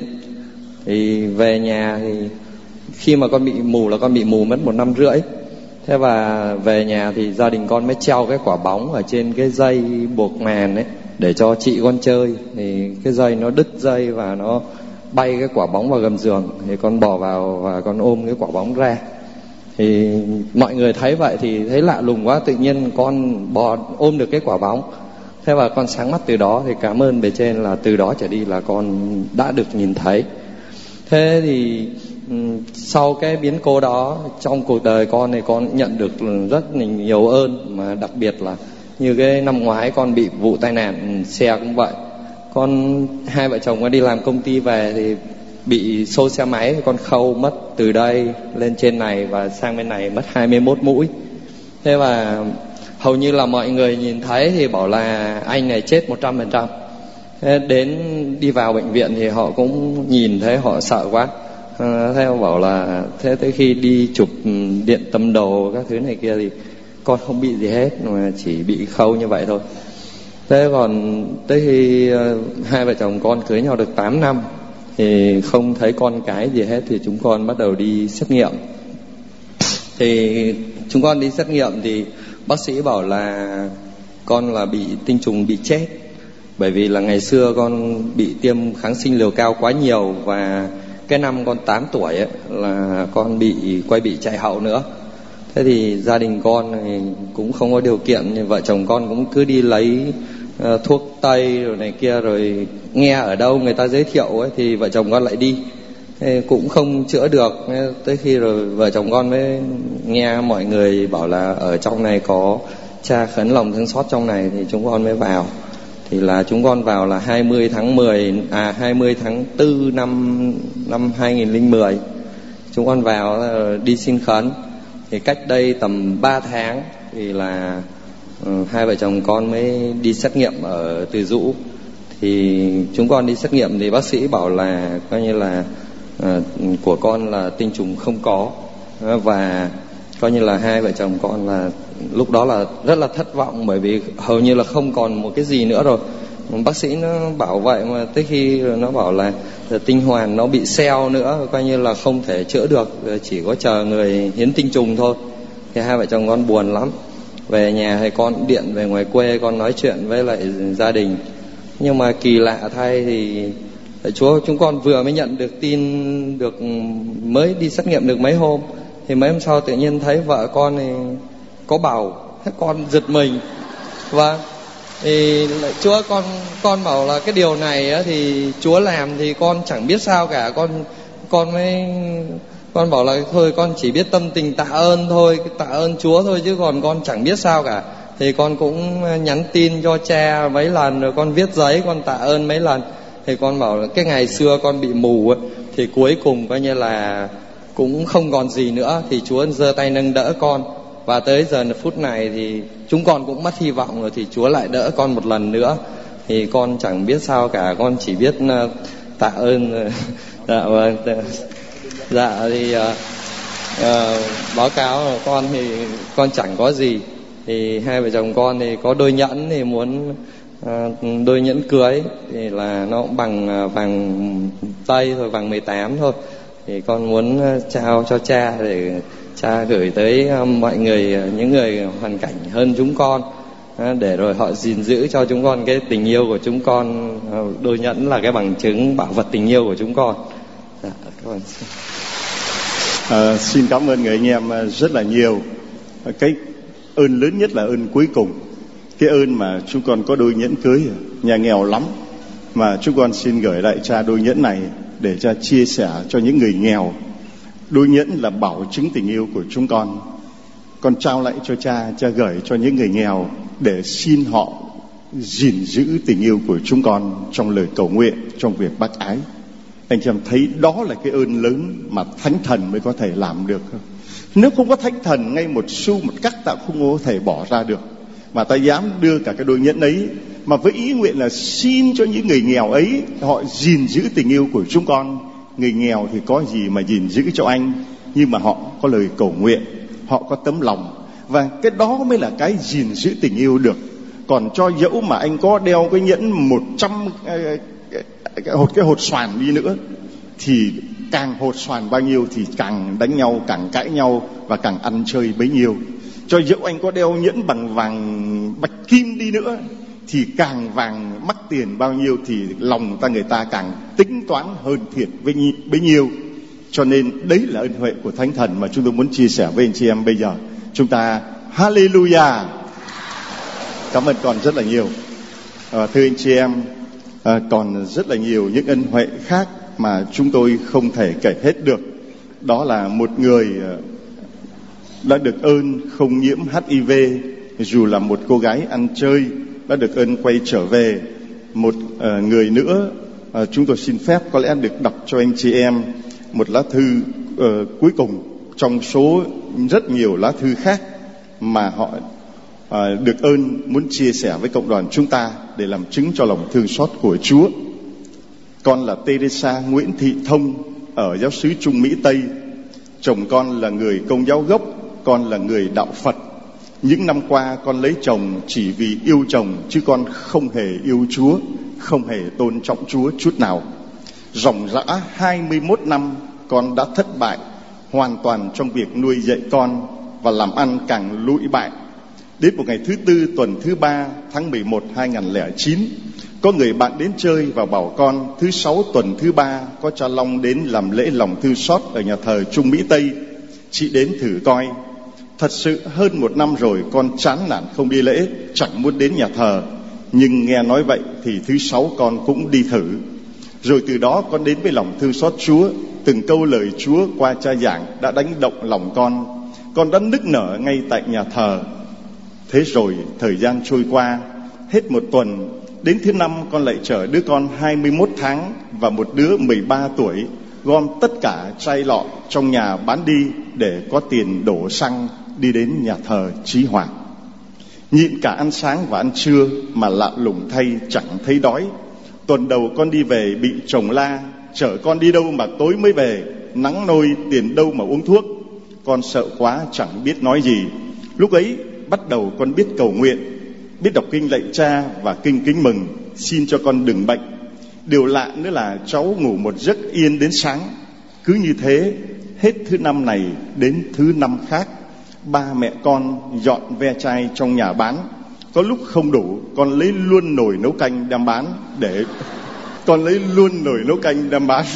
Thì về nhà thì khi mà con bị mù là con bị mù mất một năm rưỡi. Thế và về nhà thì gia đình con mới treo cái quả bóng ở trên cái dây buộc màn ấy để cho chị con chơi. Thì cái dây nó đứt dây và nó bay cái quả bóng vào gầm giường. Thì con bò vào và con ôm cái quả bóng ra. Thì mọi người thấy vậy thì thấy lạ lùng quá, tự nhiên con bò ôm được cái quả bóng. Thế và con sáng mắt từ đó, thì cảm ơn bề trên là từ đó trở đi là con đã được nhìn thấy. Thế thì sau cái biến cố đó, trong cuộc đời con thì con nhận được rất nhiều ơn, mà đặc biệt là như cái năm ngoái con bị vụ tai nạn xe cũng vậy. Con hai vợ chồng con đi làm công ty về thì bị xô xe máy, con khâu mất từ đây lên trên này và sang bên này mất hai mươi mốt mũi. Thế và hầu như là mọi người nhìn thấy thì bảo là anh này chết một trăm phần trăm. Thế đến đi vào bệnh viện thì họ cũng nhìn thấy họ sợ quá. À, thế họ bảo là thế tới khi đi chụp điện tâm đồ các thứ này kia thì con không bị gì hết, mà chỉ bị khâu như vậy thôi. Thế còn tới khi uh, hai vợ chồng con cưới nhau được tám năm thì không thấy con cái gì hết, thì chúng con bắt đầu đi xét nghiệm. Thì chúng con đi xét nghiệm thì bác sĩ bảo là con là bị tinh trùng bị chết. Bởi vì là ngày xưa con bị tiêm kháng sinh liều cao quá nhiều, và cái năm con tám tuổi ấy, là con bị quay bị chạy hậu nữa. Thế thì gia đình con thì cũng không có điều kiện, nhưng vợ chồng con cũng cứ đi lấy uh, thuốc tây rồi này kia, rồi nghe ở đâu người ta giới thiệu ấy, thì vợ chồng con lại đi. Thế cũng không chữa được. Tới khi rồi vợ chồng con mới nghe mọi người bảo là ở trong này có cha khấn lòng thương xót trong này, thì chúng con mới vào. Thì là chúng con vào là hai mươi tháng mười, à hai mươi tháng tư năm năm hai nghìn không trăm mười. Chúng con vào đi xin khấn. Thì cách đây tầm ba tháng thì là uh, hai vợ chồng con mới đi xét nghiệm ở Từ Dũ. Thì chúng con đi xét nghiệm thì bác sĩ bảo là coi như là uh, của con là tinh trùng không có, uh, và coi như là hai vợ chồng con là lúc đó là rất là thất vọng, bởi vì hầu như là không còn một cái gì nữa rồi. Bác sĩ nó bảo vậy, mà tới khi nó bảo là tinh hoàn nó bị xeo nữa, coi như là không thể chữa được, chỉ có chờ người hiến tinh trùng thôi. Thì hai vợ chồng con buồn lắm. Về nhà thì con điện về ngoài quê, con nói chuyện với lại gia đình. Nhưng mà kỳ lạ thay thì Chúa, chúng con vừa mới nhận được tin, được mới đi xét nghiệm được mấy hôm, thì mấy hôm sau tự nhiên thấy vợ con thì có bầu. Thế con giật mình. Vâng. Thì Chúa, con con bảo là cái điều này á, thì Chúa làm thì con chẳng biết sao cả. Con con mới con bảo là thôi con chỉ biết tâm tình tạ ơn thôi, tạ ơn Chúa thôi, chứ còn con chẳng biết sao cả. Thì con cũng nhắn tin cho cha mấy lần, rồi con viết giấy con tạ ơn mấy lần. Thì con bảo là cái ngày xưa con bị mù ấy, thì cuối cùng coi như là cũng không còn gì nữa, thì Chúa giơ tay nâng đỡ con. Và tới giờ phút này thì chúng con cũng mất hy vọng rồi, thì Chúa lại đỡ con một lần nữa. Thì con chẳng biết sao cả, con chỉ biết uh, tạ ơn. Dạ vâng. Dạ thì uh, uh, báo cáo là con thì con chẳng có gì. Thì hai vợ chồng con thì có đôi nhẫn thì muốn À, đôi nhẫn cưới thì là nó cũng bằng vàng tây thôi, vàng mười tám thôi. Thì con muốn trao cho cha để cha gửi tới mọi người, những người hoàn cảnh hơn chúng con, để rồi họ gìn giữ cho chúng con cái tình yêu của chúng con. Đôi nhẫn là cái bằng chứng bảo vật tình yêu của chúng con. Dạ, các bạn. À, xin cảm ơn người anh em rất là nhiều. Cái ơn lớn nhất là ơn cuối cùng, cái ơn mà chúng con có đôi nhẫn cưới. Nhà nghèo lắm mà chúng con xin gửi lại cha đôi nhẫn này để cha chia sẻ cho những người nghèo. Đôi nhẫn là bảo chứng tình yêu của chúng con. Con trao lại cho cha, cha gửi cho những người nghèo để xin họ gìn giữ tình yêu của chúng con trong lời cầu nguyện, trong việc bác ái. Anh chị em thấy đó là cái ơn lớn mà Thánh Thần mới có thể làm được. Nếu không có Thánh Thần, ngay một xu một cắc ta không có thể bỏ ra được. Mà ta dám đưa cả cái đôi nhẫn ấy, mà với ý nguyện là xin cho những người nghèo ấy họ gìn giữ tình yêu của chúng con. Người nghèo thì có gì mà gìn giữ cho anh, nhưng mà họ có lời cầu nguyện, họ có tấm lòng, và cái đó mới là cái gìn giữ tình yêu được. Còn cho dẫu mà anh có đeo cái nhẫn một trăm cái hột cái hột xoàn đi nữa, thì càng hột xoàn bao nhiêu thì càng đánh nhau, càng cãi nhau và càng ăn chơi bấy nhiêu. Cho dẫu anh có đeo nhẫn bằng vàng bạch kim đi nữa, thì càng vàng mắc tiền bao nhiêu thì lòng ta người ta càng tính toán hơn thiệt bấy nhiêu. Cho nên đấy là ân huệ của Thánh Thần mà chúng tôi muốn chia sẻ với anh chị em bây giờ. Chúng ta Hallelujah. Cảm ơn con rất là nhiều. À, thưa anh chị em, à, còn rất là nhiều những ân huệ khác mà chúng tôi không thể kể hết được. Đó là một người đã được ơn không nhiễm hát i vê, dù là một cô gái ăn chơi, đã được ơn quay trở về. Một uh, người nữa, uh, chúng tôi xin phép có lẽ được đọc cho anh chị em một lá thư uh, cuối cùng trong số rất nhiều lá thư khác mà họ uh, được ơn muốn chia sẻ với cộng đoàn chúng ta để làm chứng cho lòng thương xót của Chúa. Con là Teresa Nguyễn Thị Thông ở giáo xứ Trung Mỹ Tây. Chồng con là người Công giáo gốc, con là người đạo Phật. Những năm qua con lấy chồng chỉ vì yêu chồng, chứ con không hề yêu Chúa, không hề tôn trọng Chúa chút nào. Ròng rã hai mươi mốt năm con đã thất bại hoàn toàn trong việc nuôi dạy con, và làm ăn càng lụi bại. Đến một ngày thứ tư tuần thứ ba tháng mười một hai nghìn lẻ chín, có người bạn đến chơi và bảo con thứ sáu tuần thứ ba có cha Long đến làm lễ lòng thương xót ở nhà thờ Trung Mỹ Tây, chị đến thử coi. Thật sự hơn một năm rồi con chán nản không đi lễ, chẳng muốn đến nhà thờ. Nhưng nghe nói vậy thì thứ sáu con cũng đi thử. Rồi từ đó con đến với lòng thương xót Chúa. Từng câu lời Chúa qua cha giảng đã đánh động lòng con. Con đã nức nở ngay tại nhà thờ. Thế rồi thời gian trôi qua, hết một tuần, đến thứ năm con lại chở đứa con hai mươi mốt tháng và một đứa mười ba tuổi gom tất cả chai lọ trong nhà bán đi để có tiền đổ xăng đi đến nhà thờ Chí Hòa. Nhịn cả ăn sáng và ăn trưa mà lạ lùng thay chẳng thấy đói. Tuần đầu con đi về bị chồng la, chở con đi đâu mà tối mới về, nắng nôi tiền đâu mà uống thuốc. Con sợ quá chẳng biết nói gì. Lúc ấy bắt đầu con biết cầu nguyện, biết đọc kinh lạy cha và kinh kính mừng, xin cho con đừng bệnh. Điều lạ nữa là cháu ngủ một giấc yên đến sáng. Cứ như thế hết thứ năm này đến thứ năm khác, ba mẹ con dọn ve chai trong nhà bán. Có lúc không đủ, con lấy luôn nồi nấu canh đem bán để con lấy luôn nồi nấu canh đem bán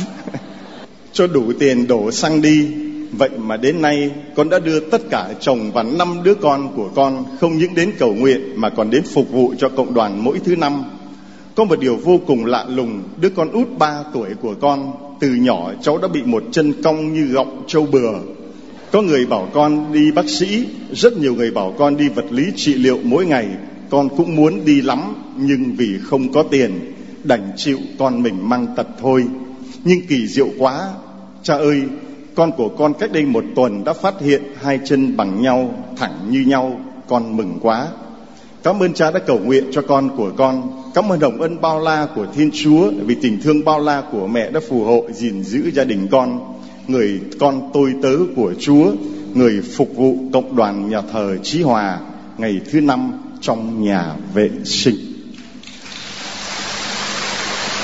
cho đủ tiền đổ xăng đi. Vậy mà đến nay con đã đưa tất cả chồng và năm đứa con của con không những đến cầu nguyện mà còn đến phục vụ cho cộng đoàn mỗi thứ năm. Có một điều vô cùng lạ lùng, đứa con út ba tuổi của con, từ nhỏ cháu đã bị một chân cong như gọng trâu bừa. Có người bảo con đi bác sĩ, rất nhiều người bảo con đi vật lý trị liệu mỗi ngày. Con cũng muốn đi lắm, nhưng vì không có tiền, đành chịu con mình mang tật thôi. Nhưng kỳ diệu quá, cha ơi, con của con cách đây một tuần đã phát hiện hai chân bằng nhau, thẳng như nhau. Con mừng quá. Cảm ơn cha đã cầu nguyện cho con của con. Cảm ơn hồng ân bao la của Thiên Chúa, vì tình thương bao la của mẹ đã phù hộ gìn giữ gia đình con, người con tôi tớ của Chúa, người phục vụ cộng đoàn nhà thờ Chí Hòa ngày thứ năm trong nhà vệ sinh.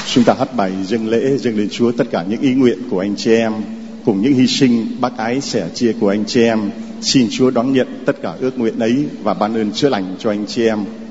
Chúng ta hát bài dâng lễ dâng lên Chúa tất cả những ý nguyện của anh chị em, cùng những hy sinh bác ái sẻ chia của anh chị em. Xin Chúa đón nhận tất cả ước nguyện ấy và ban ơn chữa lành cho anh chị em.